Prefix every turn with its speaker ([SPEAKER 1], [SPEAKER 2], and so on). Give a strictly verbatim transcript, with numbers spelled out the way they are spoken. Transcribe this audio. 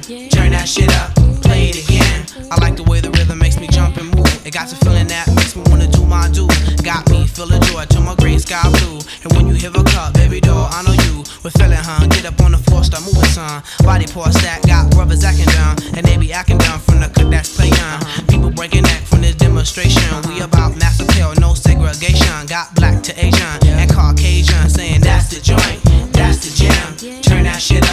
[SPEAKER 1] turn that shit up, play it again. I like the way the rhythm makes me jump and move. It got the feeling that makes me wanna do my do. Got me feeling joy to my gray sky blue. And when you hear a cup, baby doll, I know you with feeling, huh? Get up on the floor, start moving, son. Body pour stack, got brothers acting down, and they be acting down from the cut that's playing. People breaking neck from this demonstration. We about mass appeal, no segregation. Got black to Asian and Caucasian, saying that's the joint, that's the jam. Turn that shit up.